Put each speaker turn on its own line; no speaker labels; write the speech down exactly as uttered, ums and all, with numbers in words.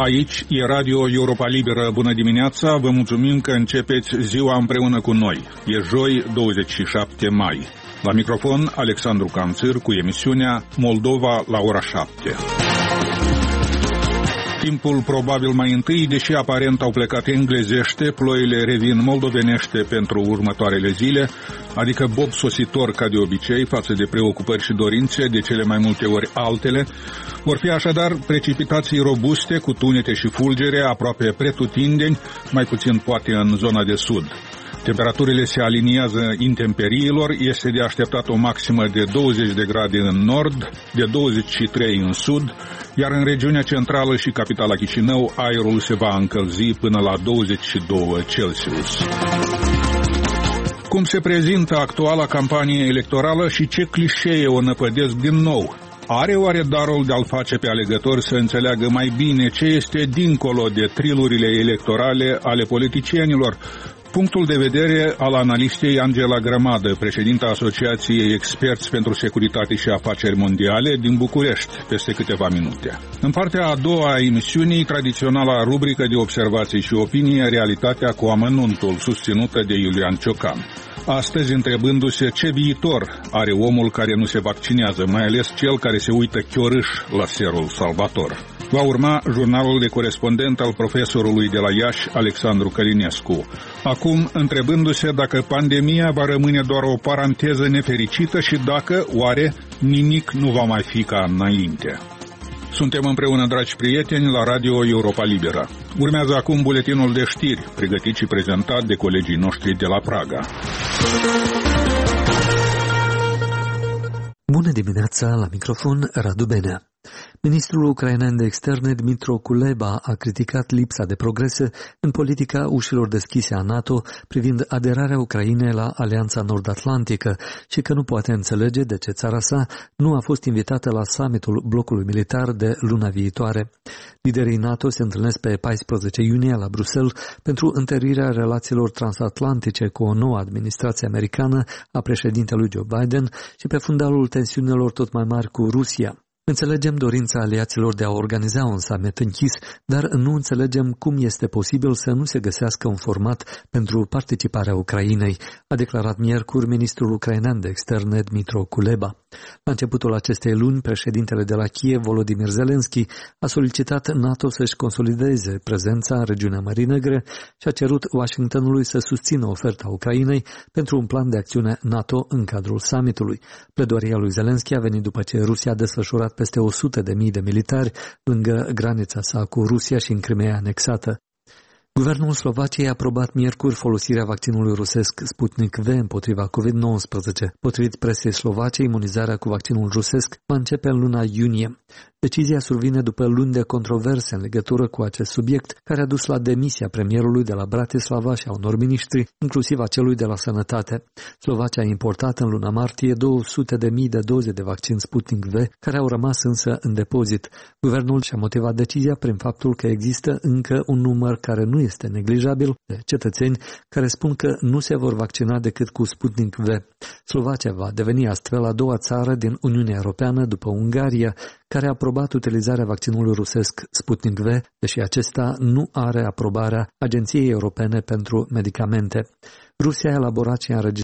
Aici e Radio Europa Liberă. Bună dimineața, vă mulțumim că începeți ziua împreună cu noi. E joi, douăzeci și șapte mai. La microfon, Alexandru Canțir cu emisiunea Moldova la ora șapte. Timpul probabil mai întâi, deși aparent au plecat englezește, ploile revin moldovenește pentru următoarele zile, adică bob sositor ca de obicei față de preocupări și dorințe, de cele mai multe ori altele. Vor fi așadar precipitații robuste cu tunete și fulgere aproape pretutindeni, mai puțin poate în zona de sud. Temperaturile se aliniază intemperiilor, este de așteptat o maximă de douăzeci de grade în nord, de douăzeci și trei în sud, iar în regiunea centrală și capitala Chișinău aerul se va încălzi până la douăzeci și doi Celsius. Cum se prezintă actuala campanie electorală și ce clișee o năpădesc din nou? Are oare darul de a-l face pe alegători să înțeleagă mai bine ce este dincolo de trilurile electorale ale politicienilor? Punctul de vedere al analistei Angela Grămadă, președinta Asociației Experți pentru Securitate și Afaceri Mondiale din București, peste câteva minute. În partea a doua a emisiunii, tradiționala rubrică de observații și opinie, Realitatea cu amănuntul, susținută de Iulian Ciocan. Astăzi, întrebându-se ce viitor are omul care nu se vaccinează, mai ales cel care se uită chiorâș la serul salvator. Va urma jurnalul de corespondent al profesorului de la Iași, Alexandru Călinescu. Acum, întrebându-se dacă pandemia va rămâne doar o paranteză nefericită și dacă, oare, nimic nu va mai fi ca înainte. Suntem împreună, dragi prieteni, la Radio Europa Liberă. Urmează acum buletinul de știri, pregătit și prezentat de colegii noștri de la Praga.
Bună dimineața, la microfon Radu Benea. Ministrul ucrainean de externe Dmytro Kuleba a criticat lipsa de progrese în politica ușilor deschise a NATO privind aderarea Ucrainei la Alianța Nord-Atlantică și că nu poate înțelege de ce țara sa nu a fost invitată la summitul blocului militar de luna viitoare. Liderii NATO se întâlnesc pe paisprezece iunie la Bruxelles pentru întărirea relațiilor transatlantice cu o nouă administrație americană a președintelui Joe Biden și pe fundalul tensiunilor tot mai mari cu Rusia. Înțelegem dorința aliaților de a organiza un summit închis, dar nu înțelegem cum este posibil să nu se găsească un format pentru participarea Ucrainei, a declarat miercuri ministrul ucrainean de externe Dmytro Kuleba. La începutul acestei luni, președintele de la Kiev, Volodymyr Zelensky, a solicitat NATO să-și consolideze prezența în regiunea Mării Negre și a cerut Washingtonului să susțină oferta Ucrainei pentru un plan de acțiune NATO în cadrul summitului. Pledoaria lui Zelensky a venit după ce Rusia a desfășurat peste o sută de mii de militari lângă granița sa cu Rusia și în Crimea anexată. Guvernul Slovaciei a aprobat miercuri folosirea vaccinului rusesc Sputnik V împotriva covid nouăsprezece. Potrivit presei slovace, imunizarea cu vaccinul rusesc va începe în luna iunie. Decizia survine după luni de controverse în legătură cu acest subiect, care a dus la demisia premierului de la Bratislava și a unor miniștri, inclusiv a celui de la Sănătate. Slovacia a importat în luna martie două sute de mii de doze de vaccin Sputnik V, care au rămas însă în depozit. Guvernul și-a motivat decizia prin faptul că există încă un număr care nu este neglijabil de cetățeni care spun că nu se vor vaccina decât cu Sputnik V. Slovacia va deveni astfel a doua țară din Uniunea Europeană după Ungaria care a aprobat utilizarea vaccinului rusesc Sputnik V, deși acesta nu are aprobarea Agenției Europene pentru Medicamente. Rusia a elaborat și a înregistrat